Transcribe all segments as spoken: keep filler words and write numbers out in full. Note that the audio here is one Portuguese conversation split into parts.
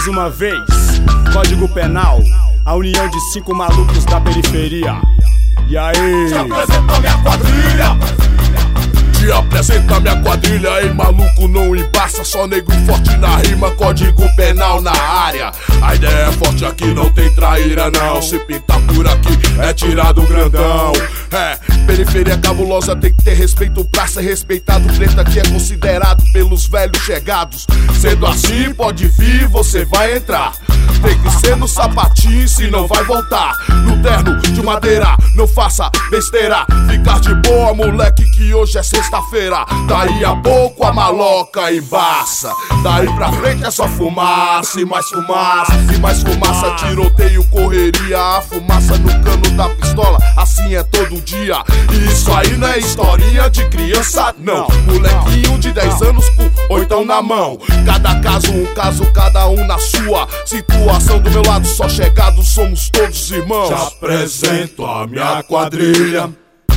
Mais uma vez, Código Penal, a união de cinco malucos da periferia. E aí? Te apresenta minha quadrilha. Te apresenta minha quadrilha, ei maluco, não embaça. Só nego forte na rima, Código Penal na área. A ideia é forte aqui, não tem traíra não. Se pintar por aqui é tirado grandão. É, periferia cabulosa tem que ter respeito pra ser respeitado. Treta que é considerado pelos velhos chegados. Sendo assim, pode vir, você vai entrar. Tem que ser no sapatinho, senão vai voltar. No terno de madeira, não faça besteira. Ficar de boa, moleque, que hoje é sexta-feira. Daí a pouco a maloca embaça. Daí pra frente é só fumaça e mais fumaça e mais fumaça. Tiroteio, correria, a fumaça no cano da pistola. Assim é todo dia. E isso aí não é historinha de criança, não. Molequinho de dez anos com oitão na mão. Cada caso um caso, cada um na sua situação. Do meu lado só chegados, somos todos irmãos. Te apresento a minha quadrilha.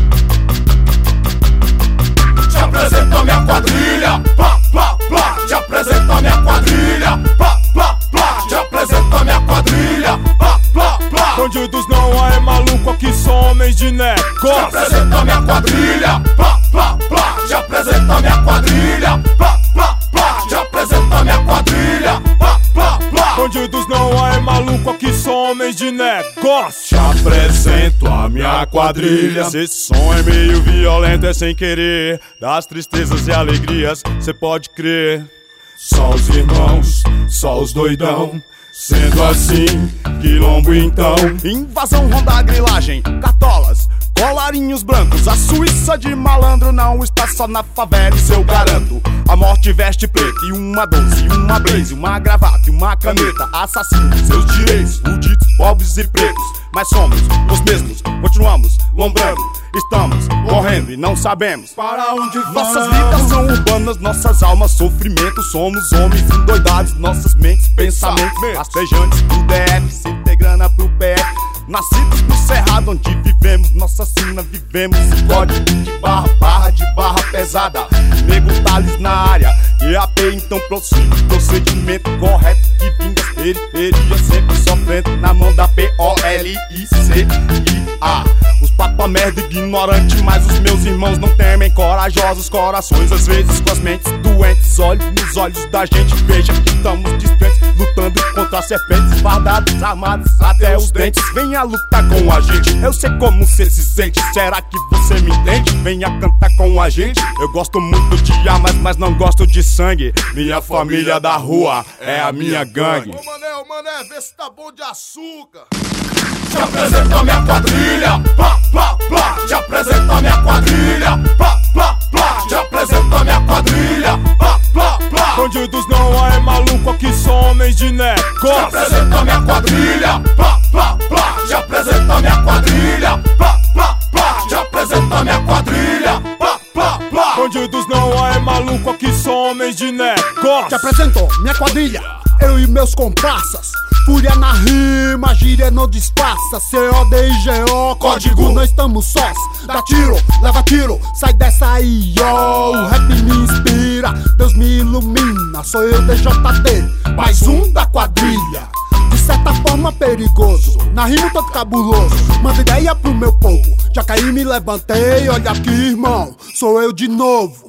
Te apresento a minha quadrilha. Plá, plá, plá. Te apresento a minha quadrilha. Plá, plá, plá. Te apresento a minha quadrilha. Plá, plá, plá. Bandidos não é maluco, aqui são homens de negócio. Te apresento a minha quadrilha. Plá, plá, plá. Te apresento a minha quadrilha. Plá, plá, plá. Te apresento a minha quadrilha. Plá, plá, plá. Bandidos não é maluco, aqui são homens de negócio. Te apresento a minha quadrilha. Se esse som é meio violento, é sem querer. Das tristezas e alegrias, cê pode crer. Só os irmãos, só os doidão. Sendo assim, quilombo então. Invasão, ronda, grilagem, cartolas, colarinhos brancos. A Suíça de malandro não está só na favela, isso eu garanto. A morte veste preto e uma doze, uma blaze, uma gravata e uma caneta. Assassino, seus direitos, fudidos, pobres e pretos. Mas somos os mesmos, continuamos lombrando. Estamos morrendo e não sabemos para onde vamos. Nossas vidas são urbanas, nossas almas sofrimento. Somos homens endoidados, nossas mentes pensamentos rastejantes do D F, sem ter grana pro P F. Nascidos no cerrado onde vivemos, nossa sina vivemos. Código de barra, barra de barra pesada. Nego Thales na área, E A P então prossiga. Procedimento correto que vinga as periferias, sempre sofrendo na mão da P O L I C I A. Os papo merda ignorante, mas os meus irmãos não temem. Corajosos corações, às vezes com as mentes doentes. Olhos nos olhos da gente, veja que estamos distantes, lutando contra serpentes, fardados, armados até os dentes. Venha lutar com a gente, eu sei como cê se sente. Será que você me entende? Venha cantar com a gente. Eu gosto muito de armas, mas não gosto de sangue. Minha família da rua é a minha gangue. Ô mané, ô mané, vê se tá bom de açúcar. Te apresento a minha quadrilha. Plá, plá, plá. Te apresento a minha quadrilha. Plá, plá, plá. Te apresento a minha quadrilha. Plá, plá, plá. Bandidos não é maluco, aqui são homens de negócio. Te apresento a minha quadrilha. Plá, plá, plá. Te apresento a minha quadrilha. Plá, plá, plá. Te apresento a minha quadrilha. Plá, plá, plá. Bandidos não é maluco, aqui são homens de negócio. Te apresento minha quadrilha, eu e meus comparsas. Fúria na rima, gíria não disfarça. C O D I G O, código, não estamos sós. Dá tiro, leva tiro, sai dessa aí, ó. O rap me inspira, Deus me ilumina. Sou eu, D J T, mais um da quadrilha. De certa forma perigoso, na rima tanto cabuloso. Manda ideia pro meu povo, já caí e me levantei. Olha aqui, irmão, sou eu de novo.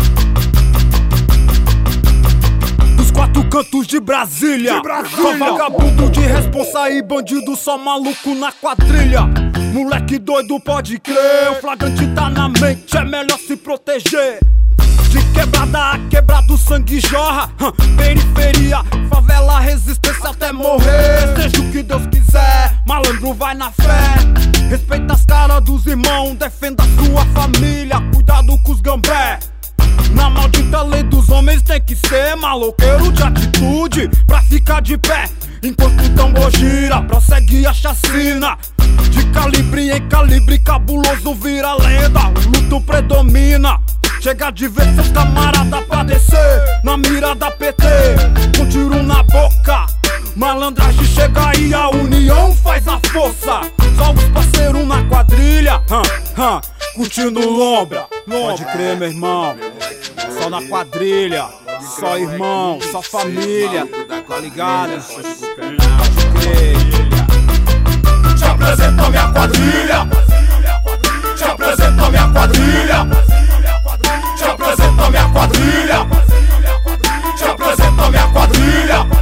Quatro cantos de Brasília, de Brasília. Só vagabundo de responsa e bandido, só maluco na quadrilha. Moleque doido pode crer, o flagrante tá na mente, é melhor se proteger. De quebrada a quebrada o sangue jorra, hum, periferia, favela, resistência até morrer. Seja o que Deus quiser, malandro vai na fé. Respeita as caras dos irmãos, defenda a sua família, cuidado com os gambé. Na maldita lei dos homens tem que ser maloqueiro de atitude pra ficar de pé. Enquanto o tambor gira, prossegue a chacina. De calibre em calibre, cabuloso vira lenda. O luto predomina. Chega de ver seus camaradas padecer na mira da P T, com tiro na boca. Malandragem chega e a união faz a força. Só os parceiros na quadrilha, hum, hum, curtindo lombra. Pode crer, meu irmão, só na quadrilha. só irmão, só família, tá ligado? Pode crer. Te apresento a minha quadrilha. Te apresento a minha quadrilha. Te apresento a minha quadrilha. Te apresento a minha quadrilha.